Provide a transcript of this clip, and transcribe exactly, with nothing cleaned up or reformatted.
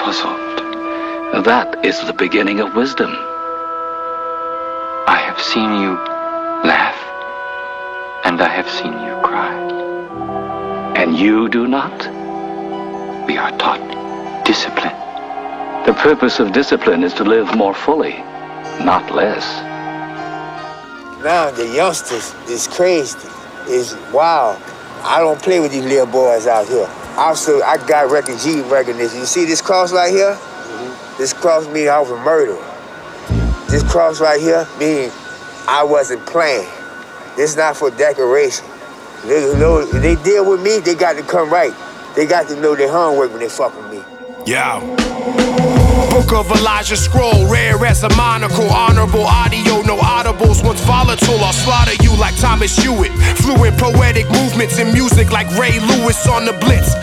puzzled. That is the beginning of wisdom. I have seen you laugh, and I have seen you cry. And you do not? We are taught discipline. The purpose of discipline is to live more fully, not less. Now the youngsters is crazy, is wild. I don't play with these little boys out here. Also, I got refugee recognition. You see this cross right here? Mm-hmm. This cross means I was a murderer. This cross right here means I wasn't playing. This is not for decoration. They, you know, if they deal with me, they got to come right. They got to know their homework when they fuck with me. Yeah. Book of Elijah Scroll, rare as a monocle. Honorable audio, no audibles. Once volatile, I'll slaughter you like Thomas Hewitt. Fluent poetic movements in music like Ray Lewis on the Blitz.